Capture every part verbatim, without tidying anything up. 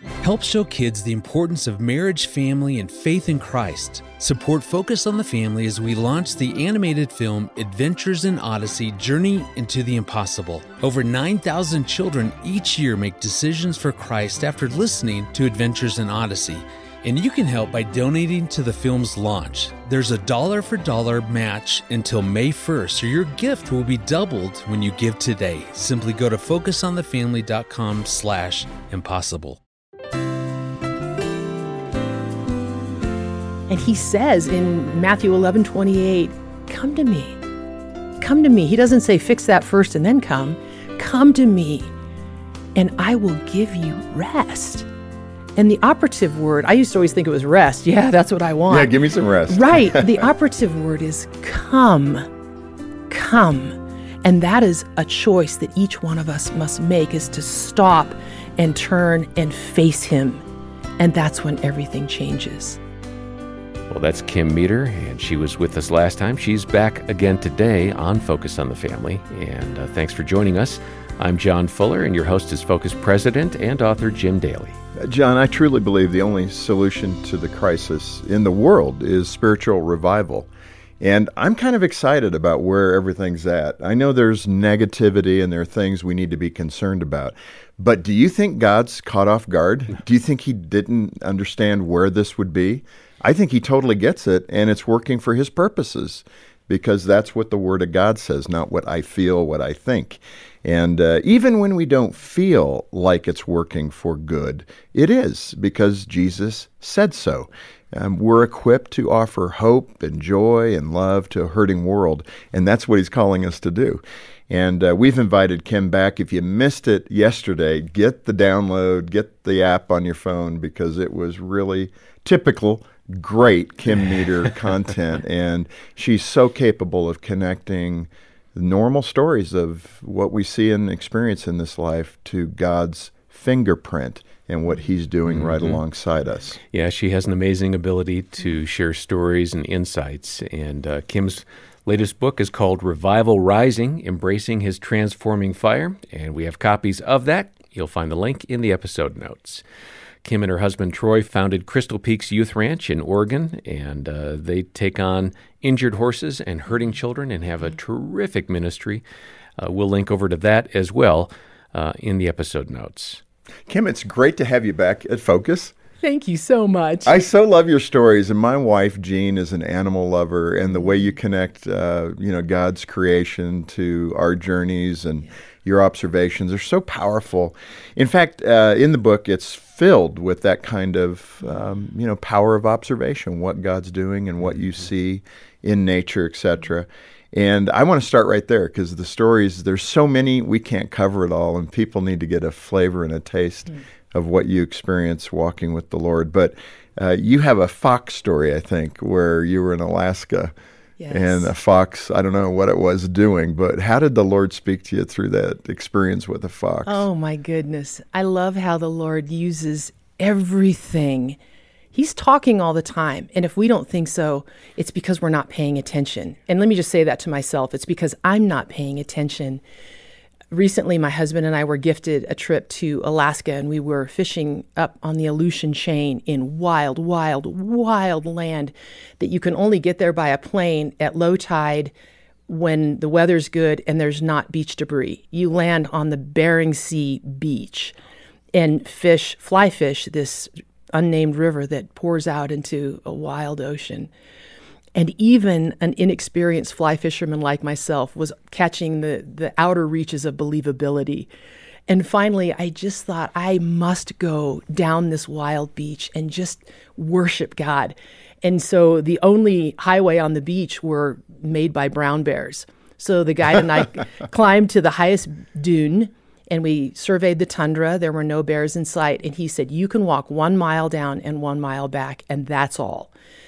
Help show kids the importance of marriage, family, and faith in Christ. Support Focus on the Family as we launch the animated film Adventures in Odyssey: Journey into the Impossible. Over nine thousand children each year make decisions for Christ after listening to Adventures in Odyssey. And you can help by donating to the film's launch. There's a dollar for dollar match until May first, so your gift will be doubled when you give today. Simply go to focusonthefamily.com slash impossible. And he says in Matthew eleven twenty-eight, come to me. Come to me. He doesn't say fix that first and then come. Come to me, and I will give you rest. And the operative word, I used to always think it was rest. Yeah, that's what I want. Yeah, give me some rest. Right. The operative word is come. Come. And that is a choice that each one of us must make, is to stop and turn and face him. And that's when everything changes. Well, that's Kim Meter, and she was with us last time. She's back again today on Focus on the Family, and uh, thanks for joining us. I'm John Fuller, and your host is Focus President and author Jim Daly. John, I truly believe the only solution to the crisis in the world is spiritual revival. And I'm kind of excited about where everything's at. I know there's negativity and there are things we need to be concerned about. But do you think God's caught off guard? Do you think he didn't understand where this would be? I think he totally gets it, and it's working for his purposes, because that's what the Word of God says, not what I feel, what I think. And uh, even when we don't feel like it's working for good, it is, because Jesus said so. Um, we're equipped to offer hope and joy and love to a hurting world, and that's what he's calling us to do. And uh, we've invited Kim back. If you missed it yesterday, get the download, get the app on your phone, because it was really typical, great Kim Meter content. And she's so capable of connecting normal stories of what we see and experience in this life to God's fingerprint and what he's doing mm-hmm. right alongside us. Yeah, she has an amazing ability to share stories and insights. And uh, Kim's latest book is called Revival Rising, Embracing His Transforming Fire. And we have copies of that. You'll find the link in the episode notes. Kim and her husband Troy founded Crystal Peaks Youth Ranch in Oregon, and uh, they take on injured horses and hurting children and have a terrific ministry. Uh, we'll link over to that as well uh, in the episode notes. Kim, it's great to have you back at Focus. Thank you so much. I so love your stories, and my wife Jean is an animal lover, and the way you connect, uh, you know, God's creation to our journeys and your observations are so powerful. In fact, uh, in the book, it's filled with that kind of, um, you know, power of observation, what God's doing and what you see in nature, et cetera. And I want to start right there, because the stories, there's so many, we can't cover it all, and people need to get a flavor and a taste mm. of what you experience walking with the Lord. But uh, you have a fox story, I think, where you were in Alaska. Yes. And a fox, I don't know what it was doing, but how did the Lord speak to you through that experience with a fox? Oh, my goodness. I love how the Lord uses everything. He's talking all the time. And if we don't think so, it's because we're not paying attention. And let me just say that to myself. It's because I'm not paying attention. Recently, my husband and I were gifted a trip to Alaska, and we were fishing up on the Aleutian Chain in wild, wild, wild land that you can only get there by a plane at low tide when the weather's good and there's not beach debris. You land on the Bering Sea beach and fish, fly fish, this unnamed river that pours out into a wild ocean. And even an inexperienced fly fisherman like myself was catching the, the outer reaches of believability. And finally, I just thought, I must go down this wild beach and just worship God. And so the only highway on the beach were made by brown bears. So the guide and I climbed to the highest dune, and we surveyed the tundra. There were no bears in sight. And he said, you can walk one mile down and one mile back, and that's all.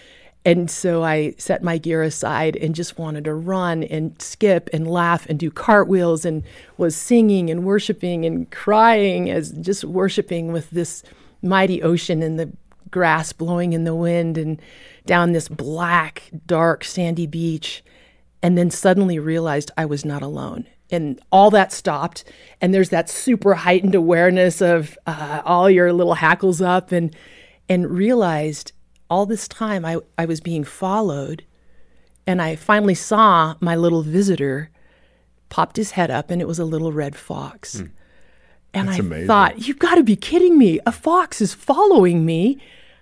And so I set my gear aside and just wanted to run and skip and laugh and do cartwheels, and was singing and worshiping and crying, as just worshiping with this mighty ocean and the grass blowing in the wind and down this black, dark, sandy beach. And then suddenly realized I was not alone. and all that stopped. And there's that super heightened awareness of uh, all your little hackles up, and and realized all this time I, I was being followed. And I finally saw my little visitor popped his head up, and it was a little red fox. Mm. And That's I amazing. Thought, you've got to be kidding me. A fox is following me.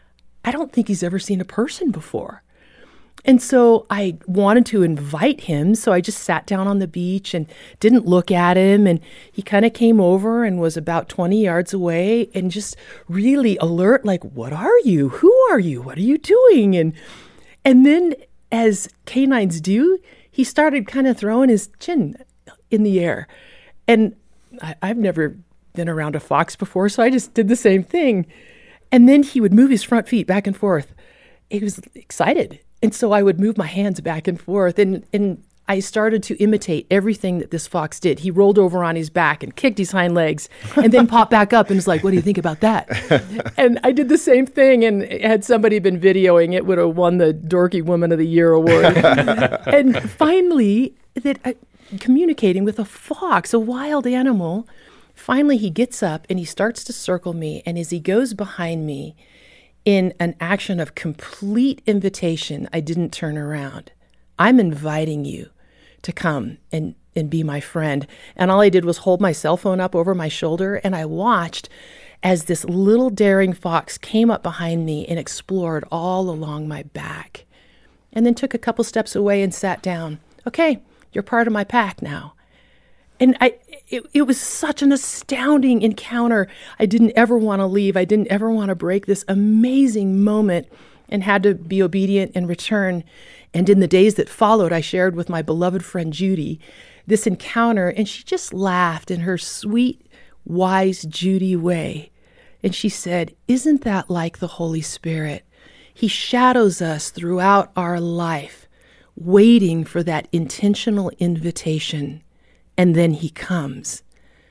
I don't think he's ever seen a person before. And so I wanted to invite him, so I just sat down on the beach and didn't look at him. And he kind of came over and was about twenty yards away and just really alert, like, what are you? Who are you? What are you doing? And and then, as canines do, he started kind of throwing his chin in the air. And I, I've never been around a fox before, so I just did the same thing. And then he would move his front feet back and forth. He was excited. And so I would move my hands back and forth. And, and I started to imitate everything that this fox did. He rolled over on his back and kicked his hind legs and then popped back up and was like, what do you think about that? And I did the same thing. And had somebody been videoing, it would have won the Dorky Woman of the Year award. And finally, that I, communicating with a fox, a wild animal, finally he gets up and he starts to circle me. And as he goes behind me, in an action of complete invitation, I didn't turn around. I'm inviting you to come and, and be my friend. And all I did was hold my cell phone up over my shoulder, and I watched as this little daring fox came up behind me and explored all along my back, and then took a couple steps away and sat down. Okay, you're part of my pack now. And I, it, it was such an astounding encounter. I didn't ever want to leave. I didn't ever want to break this amazing moment, and had to be obedient and return. And in the days that followed, I shared with my beloved friend Judy this encounter, and she just laughed in her sweet, wise Judy way. And she said, isn't that like the Holy Spirit? He shadows us throughout our life, waiting for that intentional invitation. And then he comes.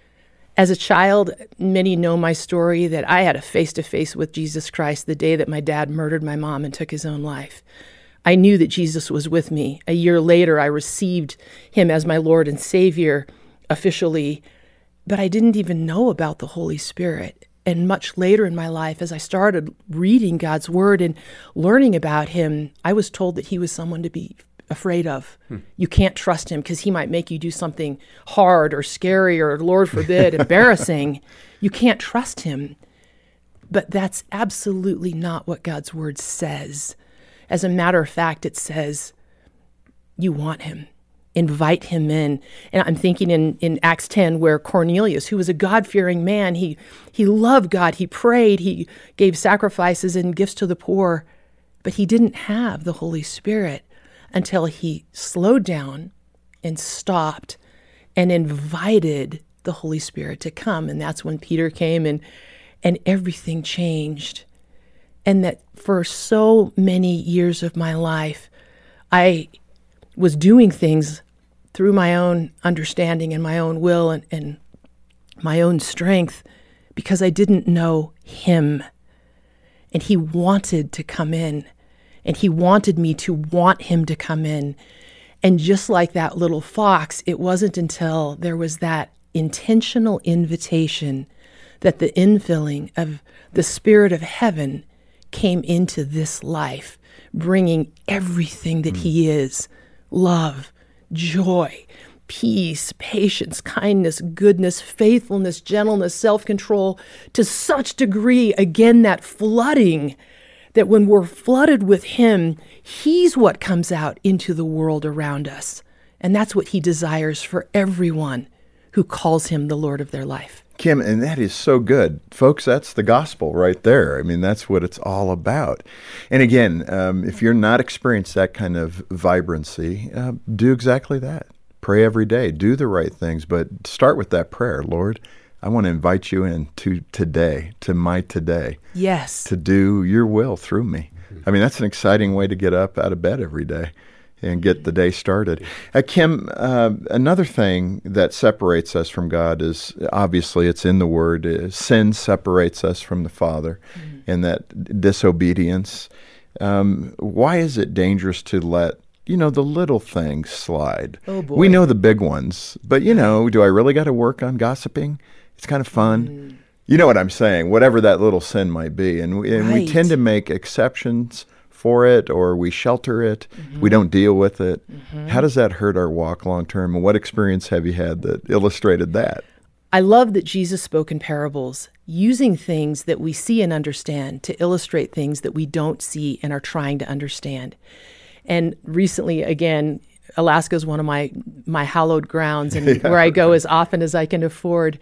As a child, many know my story that I had a face-to-face with Jesus Christ the day that my dad murdered my mom and took his own life. I knew that Jesus was with me. A year later, I received him as my Lord and Savior officially, but I didn't even know about the Holy Spirit. And much later in my life, as I started reading God's Word and learning about him, I was told that he was someone to be afraid of. Hmm. You can't trust him because he might make you do something hard or scary or, Lord forbid, embarrassing. You can't trust him. But that's absolutely not what God's Word says. As a matter of fact, it says, you want him. Invite him in. And I'm thinking in, in Acts ten, where Cornelius, who was a God-fearing man, he, he loved God, he prayed, he gave sacrifices and gifts to the poor, but he didn't have the Holy Spirit until he slowed down and stopped and invited the Holy Spirit to come. And that's when Peter came, and and everything changed. And that for so many years of my life, I was doing things through my own understanding and my own will and, and my own strength because I didn't know him. And he wanted to come in. And he wanted me to want him to come in. And just like that little fox, it wasn't until there was that intentional invitation that the infilling of the Spirit of heaven came into this life, bringing everything that mm. he is, love, joy, peace, patience, kindness, goodness, faithfulness, gentleness, self-control, to such degree, again, that flooding, that when we're flooded with him, he's what comes out into the world around us. And that's what he desires for everyone who calls him the Lord of their life. Kim, and that is so good. Folks, that's the gospel right there. I mean, that's what it's all about. And again, um, if you're not experiencing that kind of vibrancy, uh, do exactly that. Pray every day. Do the right things, but start with that prayer. Lord, I want to invite you in to today, to my today. Yes. To do your will through me. I mean, that's an exciting way to get up out of bed every day and get the day started. Uh, Kim, uh, another thing that separates us from God is, obviously it's in the Word, is sin separates us from the Father, mm-hmm. and that disobedience. Um, why is it dangerous to let you know, the little things slide. Oh, boy. We know the big ones, but, you know, do I really got to work on gossiping? It's kind of fun. Mm. You know what I'm saying, whatever that little sin might be. And, we, and Right. we tend to make exceptions for it, or we shelter it. Mm-hmm. We don't deal with it. Mm-hmm. How does that hurt our walk long term? And what experience have you had that illustrated that? I love that Jesus spoke in parables, using things that we see and understand to illustrate things that we don't see and are trying to understand. And recently, again, Alaska is one of my, my hallowed grounds, and yeah. where I go as often as I can afford.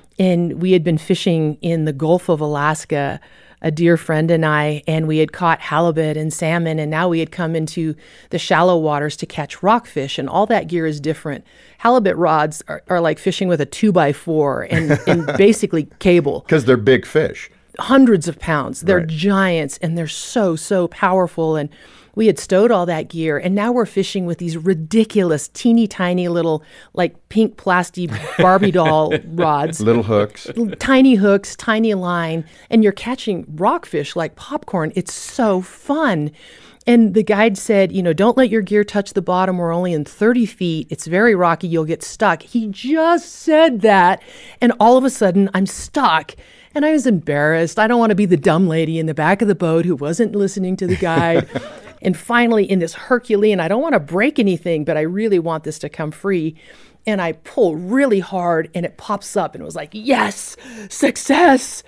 And we had been fishing in the Gulf of Alaska, a dear friend and I, and we had caught halibut and salmon, and now we had come into the shallow waters to catch rockfish, and all that gear is different. Halibut rods are, are like fishing with a two by four and, and basically cable. Because they're big fish. Hundreds of pounds. They're Right. giants, and they're so, so powerful. And we had stowed all that gear, and now we're fishing with these ridiculous, teeny tiny little, like pink plastic Barbie doll rods. Little hooks. Tiny hooks, tiny line, and you're catching rockfish like popcorn. It's so fun. And the guide said, you know, don't let your gear touch the bottom. We're only in thirty feet. It's very rocky. You'll get stuck. He just said that, and all of a sudden I'm stuck. And I was embarrassed. I don't want to be the dumb lady in the back of the boat who wasn't listening to the guide. And finally, in this Herculean, I don't want to break anything, but I really want this to come free. And I pull really hard, and it pops up, and it was like, yes, success.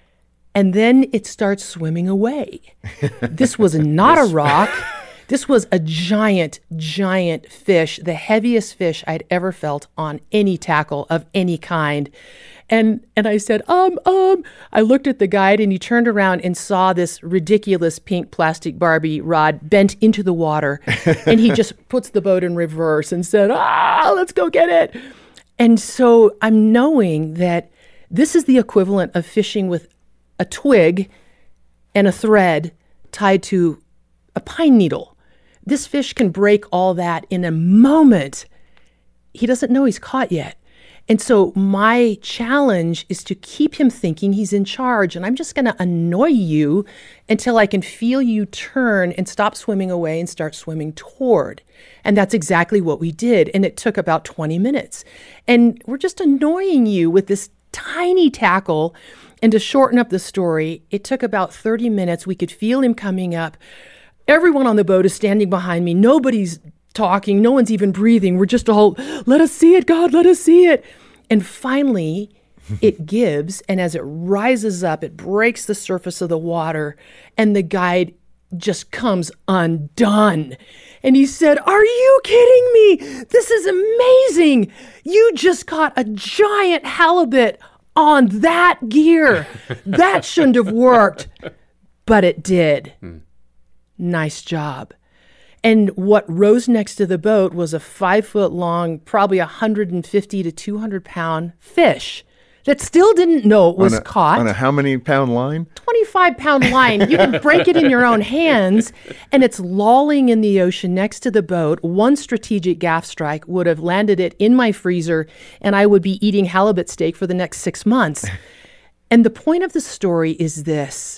And then it starts swimming away. This was not a rock. This was a giant, giant fish, the heaviest fish I'd ever felt on any tackle of any kind. And and I said, um, um, I looked at the guide, and he turned around and saw this ridiculous pink plastic Barbie rod bent into the water. And he just puts the boat in reverse and said, ah, let's go get it. And so I'm knowing that this is the equivalent of fishing with a twig and a thread tied to a pine needle. This fish can break all that in a moment. He doesn't know he's caught yet. And so my challenge is to keep him thinking he's in charge. And I'm just going to annoy you until I can feel you turn and stop swimming away and start swimming toward. And that's exactly what we did. And it took about twenty minutes. And we're just annoying you with this tiny tackle. And to shorten up the story, it took about thirty minutes. We could feel him coming up. Everyone on the boat is standing behind me. Nobody's talking. No one's even breathing. We're just all, let us see it, God, let us see it. And finally, it gives. And as it rises up, it breaks the surface of the water. And the guide just comes undone. And he said, are you kidding me? This is amazing. You just caught a giant halibut on that gear. That shouldn't have worked. But it did. Hmm. Nice job. And what rose next to the boat was a five foot long, probably one hundred fifty to two hundred pound fish that still didn't know it was on a, caught. On a how many pound line? twenty-five pound line. You can break it in your own hands, and it's lolling in the ocean next to the boat. One strategic gaff strike would have landed it in my freezer, and I would be eating halibut steak for the next six months. And the point of the story is this.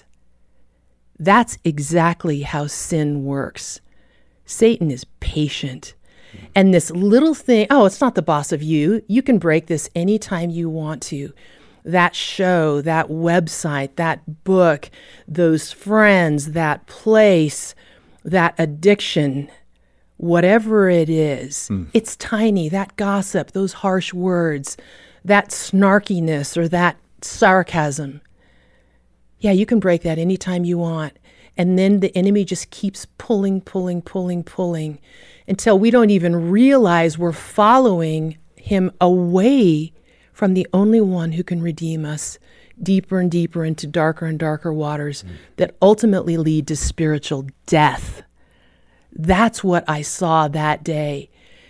That's exactly how sin works. Satan is patient. And this little thing, oh, it's not the boss of you. You can break this anytime you want to. That show, that website, that book, those friends, that place, that addiction, whatever it is, mm. it's tiny. That gossip, those harsh words, that snarkiness or that sarcasm. Yeah, you can break that anytime you want. And then the enemy just keeps pulling, pulling, pulling, pulling until we don't even realize we're following him away from the only one who can redeem us deeper and deeper into darker and darker waters mm. that ultimately lead to spiritual death. That's what I saw that day.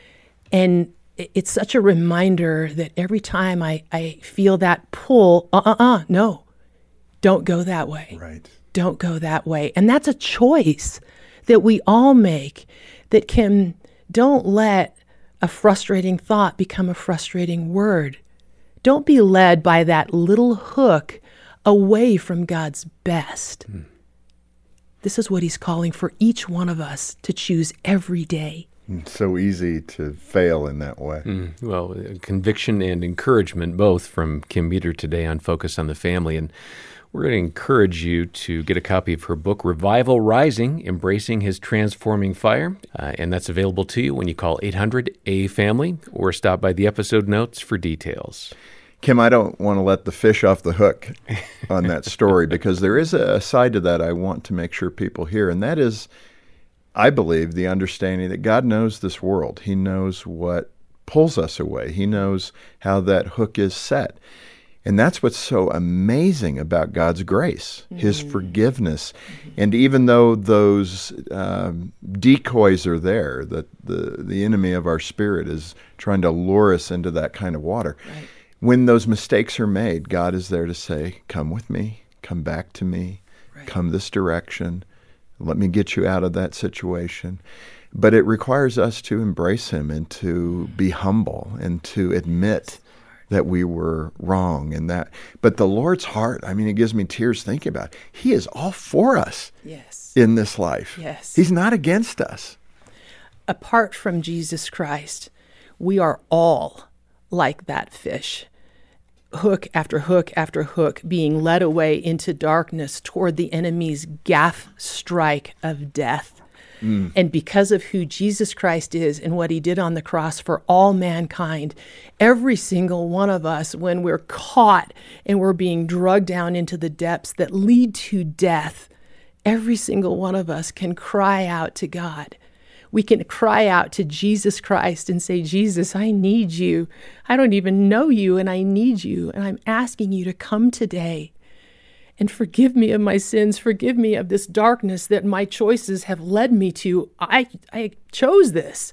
And it's such a reminder that every time I, I feel that pull, uh-uh-uh, no, don't go that way. Right. Don't go that way. And that's a choice that we all make that can, don't let a frustrating thought become a frustrating word. Don't be led by that little hook away from God's best. Hmm. This is what he's calling for each one of us to choose every day. It's so easy to fail in that way. Mm, well, uh, conviction and encouragement both from Kim Meter today on Focus on the Family. And we're going to encourage you to get a copy of her book, Revival Rising, Embracing His Transforming Fire. Uh, and that's available to you when you call eight hundred A family or stop by the episode notes for details. Kim, I don't want to let the fish off the hook on that story because there is a side to that I want to make sure people hear, and that is, I believe, the understanding that God knows this world. He knows what pulls us away. He knows how that hook is set. And that's what's so amazing about God's grace, mm-hmm. His forgiveness. Mm-hmm. And even though those um, decoys are there, that the, the enemy of our spirit is trying to lure us into that kind of water, right. When those mistakes are made, God is there to say, come with me, come back to me, right. Come this direction. Let me get you out of that situation. But it requires us to embrace him and to be humble and to admit that we were wrong and that. But the Lord's heart, I mean, it gives me tears thinking about it. He is all for us yes. in this life. Yes. He's not against us. Apart from Jesus Christ, we are all like that fish. Hook after hook after hook, being led away into darkness toward the enemy's gaff strike of death. Mm. And because of who Jesus Christ is and what he did on the cross for all mankind, every single one of us, when we're caught and we're being drugged down into the depths that lead to death, every single one of us can cry out to God. We can cry out to Jesus Christ and say, Jesus, I need you. I don't even know you, and I need you. And I'm asking you to come today and forgive me of my sins. Forgive me of this darkness that my choices have led me to. I, I chose this.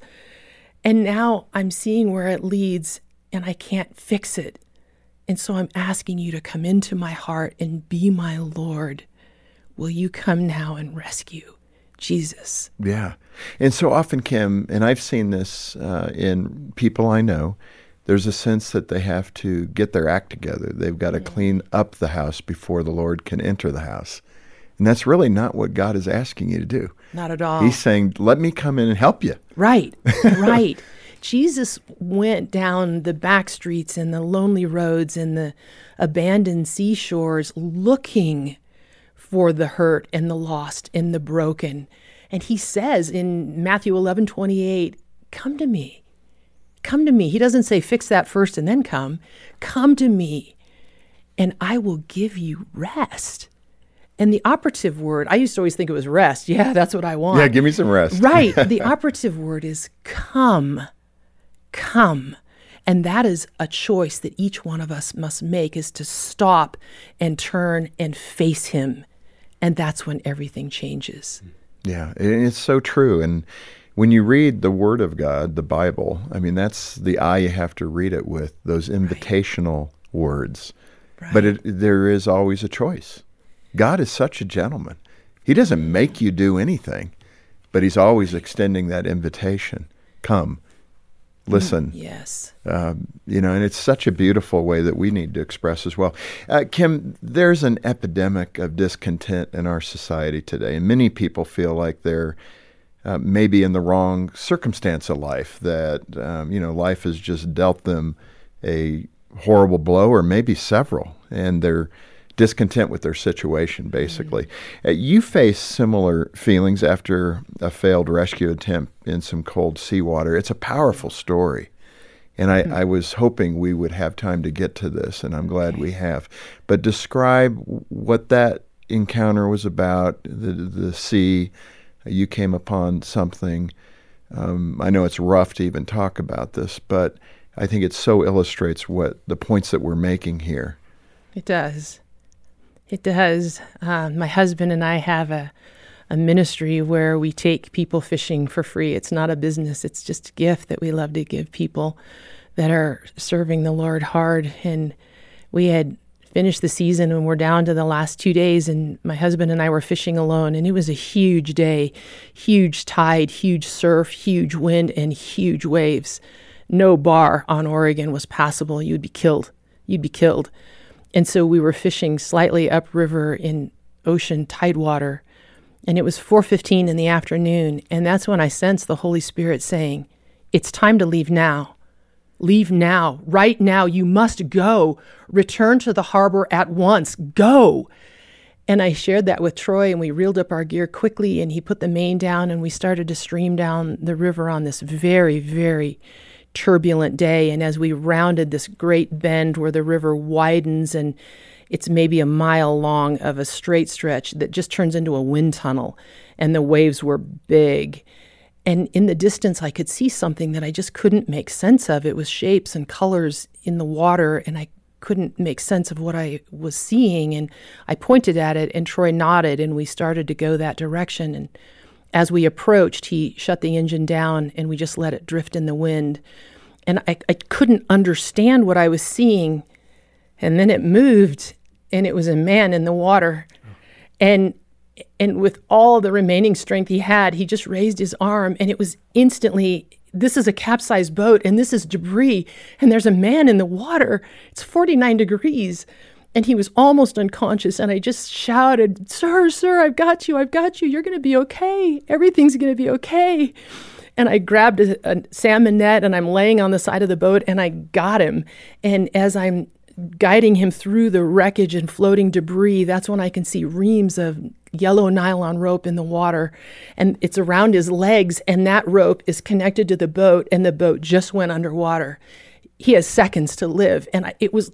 And now I'm seeing where it leads, and I can't fix it. And so I'm asking you to come into my heart and be my Lord. Will you come now and rescue Jesus? Yeah. And so often, Kim, and I've seen this uh, in people I know, there's a sense that they have to get their act together. They've got to mm-hmm. clean up the house before the Lord can enter the house. And that's really not what God is asking you to do. Not at all. He's saying, let me come in and help you. Right, right. Jesus went down the back streets and the lonely roads and the abandoned seashores looking for the hurt and the lost and the broken. And he says in Matthew eleven twenty-eight, come to me. Come to me. He doesn't say fix that first and then come. Come to me and I will give you rest. And the operative word, I used to always think it was rest. Yeah, that's what I want. Yeah, give me some rest. Right. The operative word is come. Come. And that is a choice that each one of us must make, is to stop and turn and face him. And that's when everything changes. Yeah, it's so true. And when you read the Word of God, the Bible, I mean, that's the eye you have to read it with, those invitational right. words. Right. But it, there is always a choice. God is such a gentleman. He doesn't make you do anything, but he's always extending that invitation. Come, listen. Mm, yes. Um, you know, and it's such a beautiful way that we need to express as well. Uh, Kim, there's an epidemic of discontent in our society today, and many people feel like they're uh, maybe in the wrong circumstance of life, that, um, you know, life has just dealt them a horrible blow or maybe several, and they're discontent with their situation, basically. Mm-hmm. Uh, you face similar feelings after a failed rescue attempt in some cold seawater. It's a powerful story. And I, mm-hmm. I was hoping we would have time to get to this, and I'm glad we have. But describe what that encounter was about, the, the sea. You came upon something. Um, I know it's rough to even talk about this, but I think it so illustrates what the points that we're making here. It does. It does. Uh, my husband and I have a, a ministry where we take people fishing for free. It's not a business. It's just a gift that we love to give people that are serving the Lord hard. And we had finished the season and we're down to the last two days, and my husband and I were fishing alone, and it was a huge day, huge tide, huge surf, huge wind, and huge waves. No bar on Oregon was passable. You'd be killed. You'd be killed. And so we were fishing slightly upriver in ocean tidewater, And it was four fifteen in the afternoon, and that's when I sensed the Holy Spirit saying, it's time to leave now. Leave now. Right now. You must go. Return to the harbor at once. Go. And I shared that with Troy, and we reeled up our gear quickly, and he put the main down, and we started to stream down the river on this very, very turbulent day. And as we rounded this great bend where the river widens, and it's maybe a mile long of a straight stretch that just turns into a wind tunnel, and the waves were big. And in the distance, I could see something that I just couldn't make sense of. It was shapes and colors in the water, and I couldn't make sense of what I was seeing. And I pointed at it, and Troy nodded, and we started to go that direction. And as we approached, he shut the engine down, and we just let it drift in the wind. And I, I couldn't understand what I was seeing. And then it moved, and it was a man in the water. And and with all the remaining strength he had, he just raised his arm, and it was instantly, this is a capsized boat, and this is debris, and there's a man in the water. It's forty-nine degrees, and he was almost unconscious, and I just shouted, sir, sir, I've got you, I've got you. You're going to be okay. Everything's going to be okay. And I grabbed a, a salmon net, and I'm laying on the side of the boat, and I got him. And as I'm guiding him through the wreckage and floating debris, that's when I can see reams of yellow nylon rope in the water, and it's around his legs, and that rope is connected to the boat, and the boat just went underwater. He has seconds to live. And I, it was,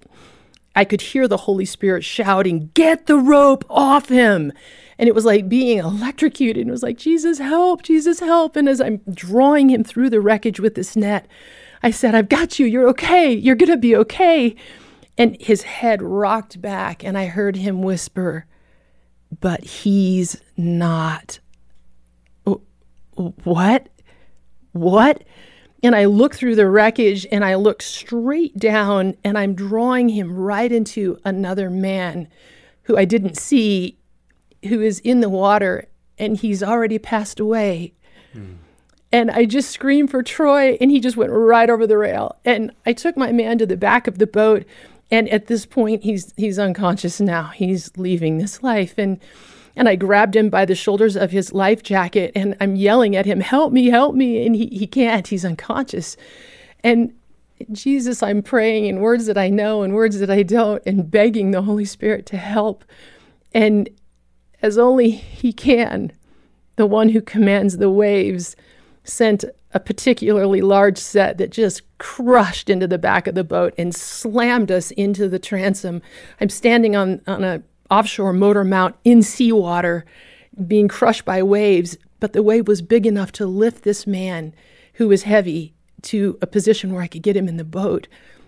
I could hear the Holy Spirit shouting, get the rope off him. And it was like being electrocuted. It was like, Jesus, help, Jesus, help. And as I'm drawing him through the wreckage with this net, I said, I've got you. You're okay. You're going to be okay. And his head rocked back, and I heard him whisper, but he's not. What? What? And I look through the wreckage, and I look straight down, and I'm drawing him right into another man who I didn't see, who is in the water, and he's already passed away. Hmm. And I just screamed for Troy, and he just went right over the rail. And I took my man to the back of the boat, and at this point, he's he's unconscious now. He's leaving this life. And and I grabbed him by the shoulders of his life jacket, and I'm yelling at him, help me, help me. And he, he can't. He's unconscious. And Jesus, I'm praying in words that I know and words that I don't, and begging the Holy Spirit to help. And as only he can, the one who commands the waves sent a particularly large set that just crushed into the back of the boat and slammed us into the transom. I'm standing on, on a offshore motor mount in seawater, being crushed by waves, but the wave was big enough to lift this man who was heavy to a position where I could get him in the boat.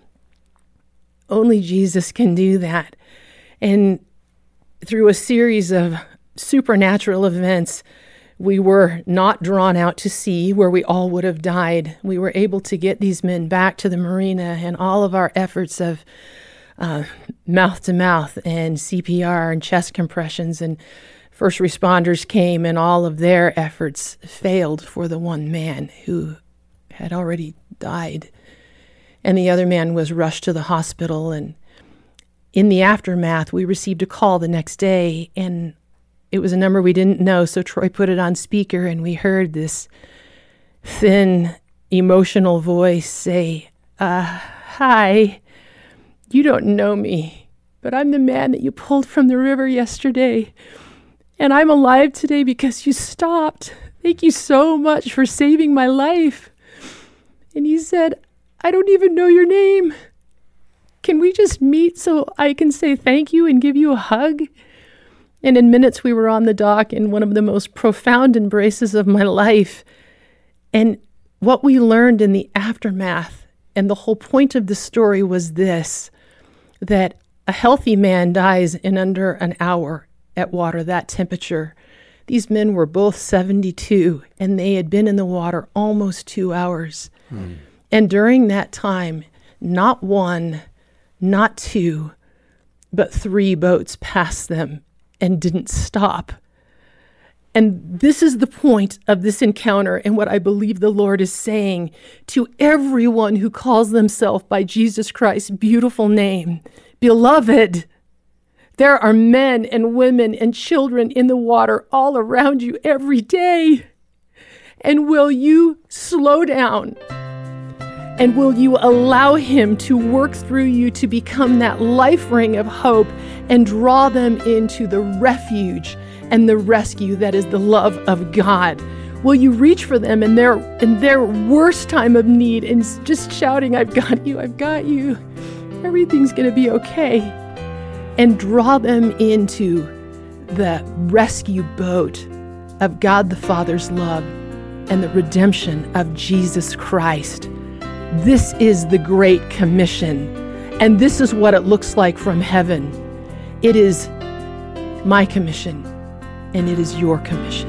Only Jesus can do that. And through a series of supernatural events, we were not drawn out to sea where we all would have died. We were able to get these men back to the marina, and all of our efforts of uh, mouth-to-mouth and C P R and chest compressions and first responders came, and all of their efforts failed for the one man who had already died. And the other man was rushed to the hospital, and in the aftermath, we received a call the next day, and it was a number we didn't know, so Troy put it on speaker, and we heard this thin, emotional voice say, uh, hi, you don't know me, but I'm the man that you pulled from the river yesterday, and I'm alive today because you stopped. Thank you so much for saving my life. And he said, I don't even know your name. Can we just meet so I can say thank you and give you a hug? And in minutes, we were on the dock in one of the most profound embraces of my life. And what we learned in the aftermath, and the whole point of the story was this, that a healthy man dies in under an hour at water that temperature. These men were both seventy-two, and they had been in the water almost two hours. Hmm. And during that time, not one, not two, but three boats passed them and didn't stop. And this is the point of this encounter, and what I believe the Lord is saying to everyone who calls themselves by Jesus Christ's beautiful name. Beloved, There are men and women and children in the water all around you every day. And will you slow down? And will you allow him to work through you to become that life ring of hope and draw them into the refuge and the rescue that is the love of God? Will you reach for them in their in their worst time of need and just shouting, I've got you, I've got you, everything's going to be okay, and draw them into the rescue boat of God the Father's love and the redemption of Jesus Christ. This is the Great Commission, and this is what it looks like from heaven. It is my commission, and it is your commission.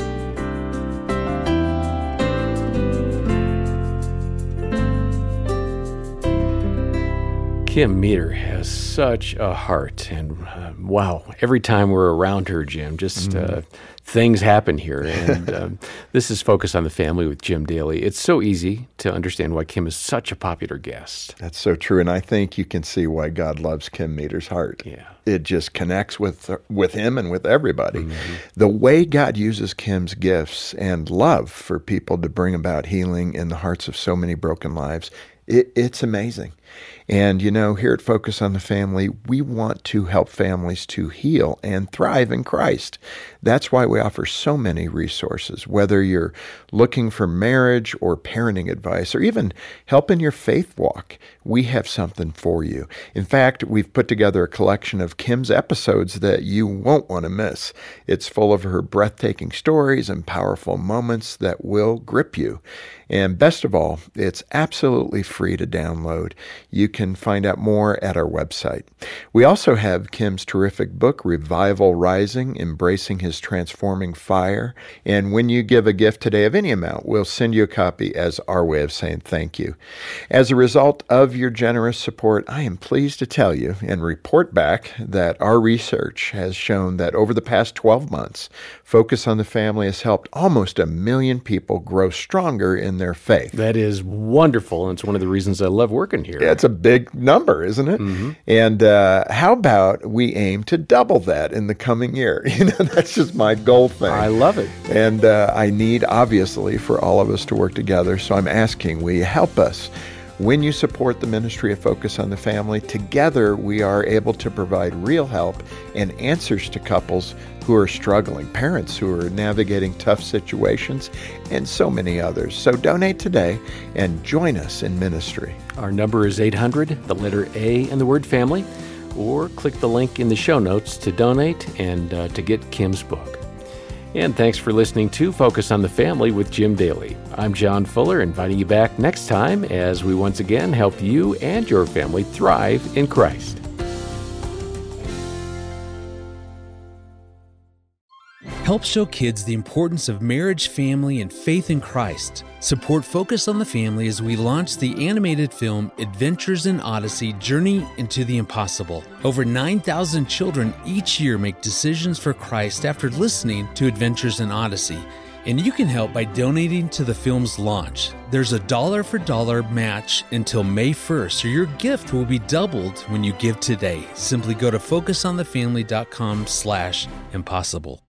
Kim Meter has such a heart, and uh, wow, every time we're around her, Jim, just mm. uh, things happen here. And um, this is Focus on the Family with Jim Daly. It's so easy to understand why Kim is such a popular guest. That's so true, and I think you can see why God loves Kim Meter's heart. Yeah. It just connects with with him and with everybody. Mm-hmm. The way God uses Kim's gifts and love for people to bring about healing in the hearts of so many broken lives, it, it's amazing. And, you know, here at Focus on the Family, we want to help families to heal and thrive in Christ. That's why we offer so many resources, whether you're looking for marriage or parenting advice, or even help in your faith walk. We have something for you. In fact, we've put together a collection of Kim's episodes that you won't want to miss. It's full of her breathtaking stories and powerful moments that will grip you. And best of all, it's absolutely free to download. You can find out more at our website. We also have Kim's terrific book, Revival Rising, Embracing His Transforming Fire. And when you give a gift today of any amount, we'll send you a copy as our way of saying thank you. As a result of your generous support, I am pleased to tell you and report back that our research has shown that over the past twelve months, Focus on the Family has helped almost a million people grow stronger in their faith. That is wonderful, and it's one of the reasons I love working here. Yeah, it's a big number, isn't it? Mm-hmm. And uh, how about we aim to double that in the coming year? You know, that's just my goal thing. I love it. And uh, I need, obviously, for all of us to work together. So I'm asking, will you help us? When you support the ministry of Focus on the Family, together we are able to provide real help and answers to couples who are struggling, parents who are navigating tough situations, and so many others. So donate today and join us in ministry. Our number is eight hundred, the letter A and the word family, or click the link in the show notes to donate and uh, to get Kim's book. And thanks for listening to Focus on the Family with Jim Daly. I'm John Fuller, inviting you back next time as we once again help you and your family thrive in Christ. Help show kids the importance of marriage, family, and faith in Christ. Support Focus on the Family as we launch the animated film Adventures in Odyssey, Journey into the Impossible. Over nine thousand children each year make decisions for Christ after listening to Adventures in Odyssey. And you can help by donating to the film's launch. There's a dollar for dollar match until May first, or your gift will be doubled when you give today. Simply go to focus on the family dot com slash impossible.